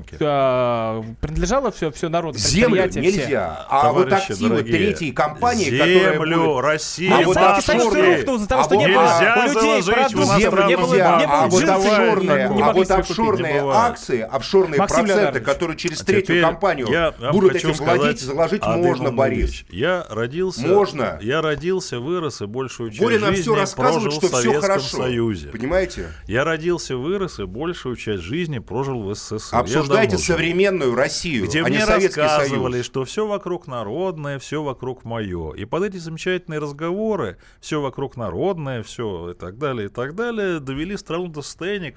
А, принадлежало все, все народу. Землю нельзя. А Товарищи вот активы дорогие, третьей компании, землю, которая будет... Россию, а вот Советский Союз рухнул из-за того, что не было у людей продуктов, не было, не было а вот офшорные, не а вот офшорные акции, офшорные Максим проценты, Леонардович. которые через А третью компанию будут этим владеть, заложить можно, Борис. Я родился, можно. Я родился, вырос и большую часть Боря нам жизни все рассказывает, прожил что в все Советском хорошо. Союзе. Понимаете? Я родился, вырос и большую часть жизни прожил в СССР. Обсуждайте современную Россию, где а не мне Советский рассказывали, Союз. что все вокруг народное, все вокруг мое. И под эти замечательные разговоры, все вокруг народное, все и так далее, и так далее, довели страну до состояния, когда жрать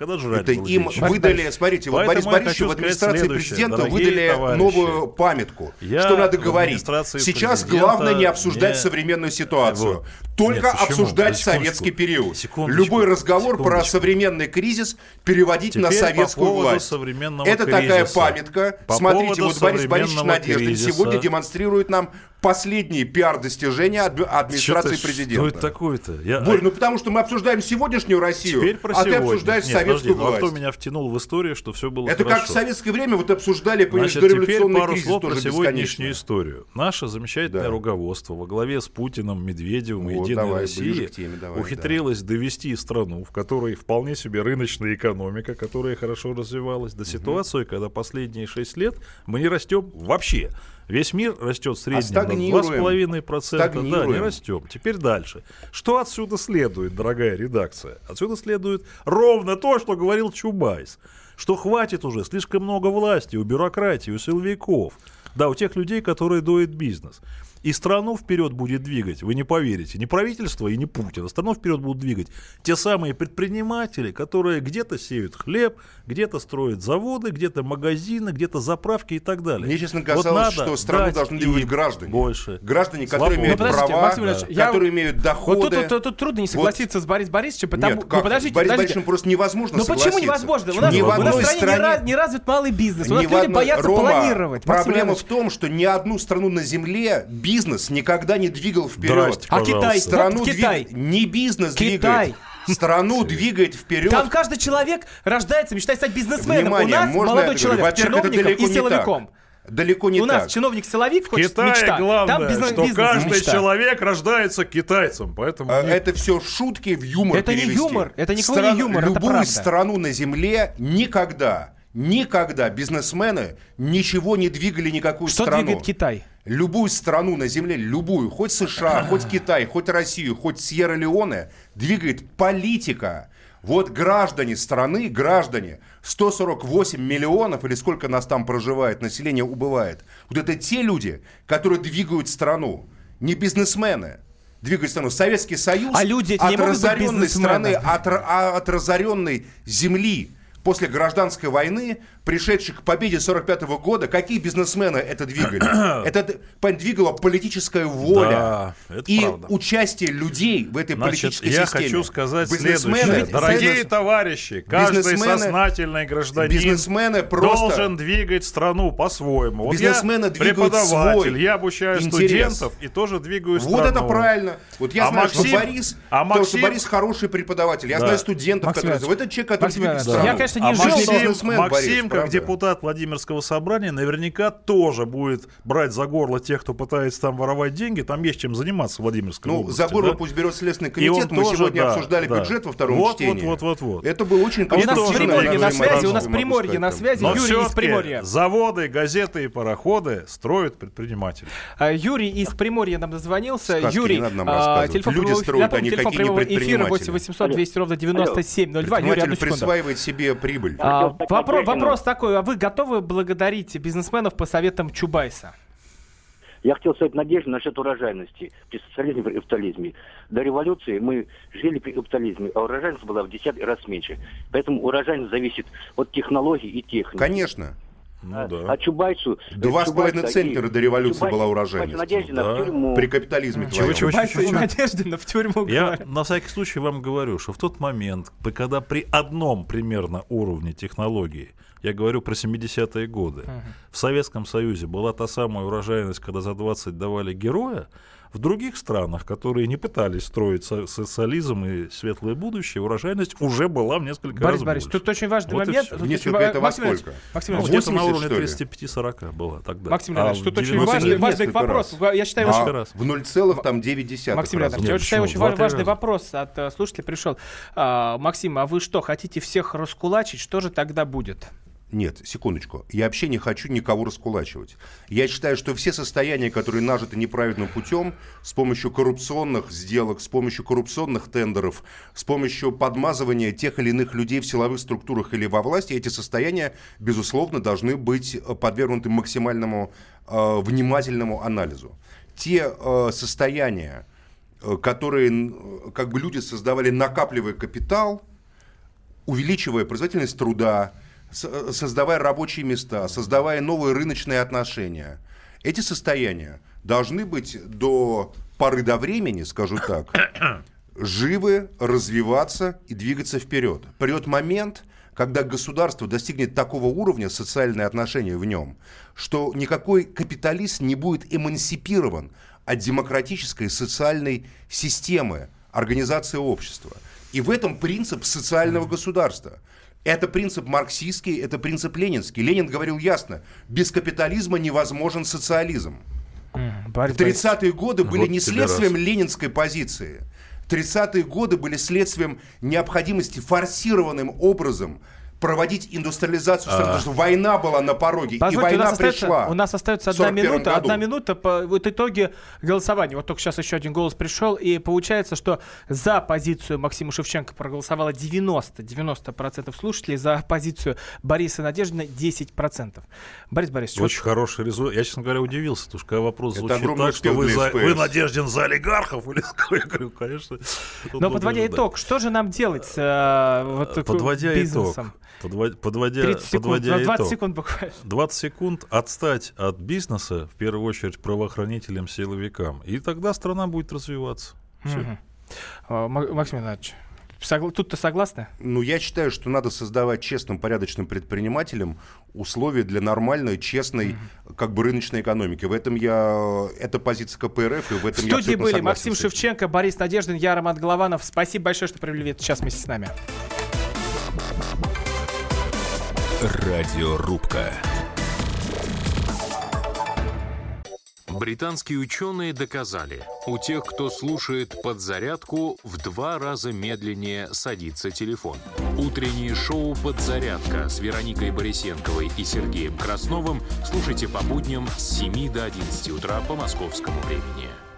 Это им выдали, смотрите, вот Борис Борисович в администрации президента выдали товарищи. новую памятку, я что надо говорить. Сейчас главное не обсуждать не... современную ситуацию, вот. только Нет, обсуждать советский период. Секундочку, Любой разговор секундочку. про современный кризис переводить Теперь на советскую по власть. Это кризиса. такая памятка. По Смотрите, вот Борис Борисович Надеждин кризиса. сегодня демонстрирует нам последние пиар-достижения администрации Что президента. Что это такое-то? Я... Борь, ну потому что мы обсуждаем сегодняшнюю Россию, а сегодня. ты обсуждаешь Нет, советскую подожди, власть. А кто меня втянул в историю, что все было Это хорошо? как в советское время вот обсуждали, понимаешь, Значит, дореволюционный пару кризис слов тоже про сегодняшнюю историю. Наше замечательное да. руководство во главе с Путиным, Медведевым и вот, Единой давай, Россией теме, давай, ухитрилось да. довести страну, в которой вполне себе рыночная экономика, которая хорошо развивалась, до угу. ситуации, когда последние шесть лет мы не растем вообще. Весь мир растет в среднем а на два с половиной процента. Да, не растем. Теперь дальше. Что отсюда следует, дорогая редакция? Отсюда следует ровно то, что говорил Чубайс. Что хватит уже слишком много власти у бюрократии, у силовиков. Да, у тех людей, которые доят бизнес. И страну вперед будет двигать, вы не поверите, не правительство и не Путин, а страну вперед будут двигать те самые предприниматели, которые где-то сеют хлеб, где-то строят заводы, где-то магазины, где-то заправки и так далее. Мне, честно, казалось, вот что страну должны двигать граждане. Больше. Граждане, которые имеют ну, права, Максим Ильич, да. которые я... имеют доходы. Вот тут, тут, тут трудно не согласиться вот. с Борисом Борисовичем, потому... Нет, как? Ну, подождите, с Борисом подождите. Борисовичем просто невозможно Ну согласиться. почему невозможно? У нас, ни у в одной нас в стране стране не развит малый бизнес, у нас люди одной... боятся Рома, планировать. Проблема в том, что ни одну страну на земле бизнес никогда не двигал вперед. Здрасте, а Китай? Страну вот Китай. Двиг... Не бизнес Китай. двигает. Страну двигает вперед. Там каждый человек рождается, мечтает стать бизнесменом. Внимание, у нас молодой человек, чиновником и силовиком. Далеко не У так. нас чиновник-силовик хочет Китай, мечта. главное, Там бизнес, что бизнес, каждый мечта. человек рождается китайцем. Поэтому а, не... Это все шутки в юмор это перевести. Не юмор, это никакой Стран... не юмор, Любую это правда. страну на земле никогда, никогда бизнесмены ничего не двигали никакую что страну. Что двигает Китай? Любую страну на земле, любую, хоть США, хоть Китай, хоть Россию, хоть Сьерра-Леоне, двигает политика. Вот граждане страны, граждане, сто сорок восемь миллионов, или сколько нас там проживает, население убывает. Вот это те люди, которые двигают страну, не бизнесмены. Двигают страну. Советский Союз а люди от не разоренной страны, от, от разоренной земли, после гражданской войны, пришедших к победе сорок пятого года, какие бизнесмены это двигали? Это двигала политическая воля да, и правда. участие людей в этой Значит, политической я системе. Я хочу сказать бизнесмены, следующее. Дорогие бизнес... товарищи, каждый сознательный гражданин бизнесмены просто... должен двигать страну по-своему. Вот бизнесмены я двигают преподаватель, свой я обучаю интерес. студентов и тоже двигаю вот страну. Вот это правильно. Вот я а знаю, Максим... что Борис, а Максим... потому что Борис хороший преподаватель. Я да. знаю студентов, Максим которые... Вот этот человек, который Максим двигает да. страну. Я, конечно, не а жил, Максим, но... Максим Борис, как депутат Владимирского собрания, наверняка тоже будет брать за горло тех, кто пытается там воровать деньги. Там есть чем заниматься в Владимирской ну, области. за горло да? пусть берет Следственный комитет. Мы тоже, сегодня да, обсуждали да. бюджет во втором вот, чтении. Вот, вот, вот, вот. Это был очень у нас Приморье на связи, у нас Приморье на связи, Но Юрий из Приморья. Заводы, газеты и пароходы строят предприниматели. Юрий из Приморья нам дозвонился. Сказки Юрий, а, телефон, Люди строят, напомню, они телефон какие прямого не эфира восемь восемьсот двести ровно девяносто семь ноль два. Юрий, одну секунду. Присваивает себе прибыль. А, вопрос, вопрос такой, а вы готовы благодарить бизнесменов по советам Чубайса? Я хотел сказать надежду насчет урожайности при социализме и капитализме. До революции мы жили при капитализме, а урожайность была в десятый раз меньше. Поэтому урожайность зависит от технологий и техники. Конечно. Ну, а, да. а Чубайсу... Два с половиной центнера до революции Чубайс, была урожайность. Надеждина да. в тюрьму. При капитализме. Чего, чего, Чубайс чего, и чего? Надеждина в тюрьму. Я говорят. на всякий случай вам говорю, что в тот момент, когда при одном примерно уровне технологии, я говорю про семидесятые годы, uh-huh. в Советском Союзе была та самая урожайность, когда за двадцать давали героя. В других странах, которые не пытались строить со- социализм и светлое будущее, урожайность уже была в несколько Борис раз Борисович, больше. тут очень важный вот момент. В несколько это во сколько? Максим ну, Ильич, где-то на уровне тридцать пять сорок была тогда. Максим а Ильич, тут очень девяносто важный, важный вопрос. Раз. Я считаю, а, очень... в ноль целых девять десятых. Максим Ильич, я считаю, очень важный раза. вопрос от uh, слушателя пришел. Uh, Максим, а вы что, хотите всех раскулачить? Что же тогда будет? Нет, секундочку. Я вообще не хочу никого раскулачивать. Я считаю, что все состояния, которые нажиты неправильным путем, с помощью коррупционных сделок, с помощью коррупционных тендеров, с помощью подмазывания тех или иных людей в силовых структурах или во власти, эти состояния, безусловно, должны быть подвергнуты максимальному э, внимательному анализу. Те э, состояния, э, которые э, как бы люди создавали, накапливая капитал, увеличивая производительность труда, создавая рабочие места, создавая новые рыночные отношения. Эти состояния должны быть до поры до времени, скажу так, живы, развиваться и двигаться вперед. Придет момент, когда государство достигнет такого уровня, социальные отношения в нем, что никакой капиталист не будет эмансипирован от демократической социальной системы, организации общества. И в этом принцип социального государства. Это принцип марксистский, это принцип ленинский. Ленин говорил ясно, без капитализма невозможен социализм. Mm, тридцатые годы были вот не следствием ленинской позиции. тридцатые годы были следствием необходимости форсированным образом проводить индустриализацию страны, потому что война была на пороге, Позвольте, и война у нас пришла. Остается, у нас остается одна минута, году. одна минута по вот итоге голосования. Вот только сейчас еще один голос пришел, и получается, что за позицию Максима Шевченко проголосовало девяносто процентов слушателей, за позицию Бориса Надеждина десять процентов. Борис Борисович. Очень вот... хороший результат. Я, честно говоря, удивился, потому что когда вопрос Это звучит так, что вы, за, вы Надеждин за олигархов, или я говорю, конечно. Но подводя итог, что же нам делать э, вот, подводя бизнесом? итог. Подводя, подводя, секунд, подводя двадцать итог, секунд буквально. двадцать секунд отстать от бизнеса, в первую очередь, правоохранителям, силовикам. И тогда страна будет развиваться. Угу. А, Максим Иванович, согла- тут-то согласны? Ну, я считаю, что надо создавать честным, порядочным предпринимателям условия для нормальной, честной, mm-hmm. как бы рыночной экономики. В этом я... Это позиция ка пэ эр эф, и в этом в я студии были Максим с этим. Шевченко, Борис Надеждин, я Роман Голованов. Спасибо большое, что провели этот час вместе с нами. Радиорубка. Британские ученые доказали, у тех, кто слушает «Подзарядку», в два раза медленнее садится телефон. Утреннее шоу «Подзарядка» с Вероникой Борисенковой и Сергеем Красновым слушайте по будням с семи до одиннадцати утра по московскому времени.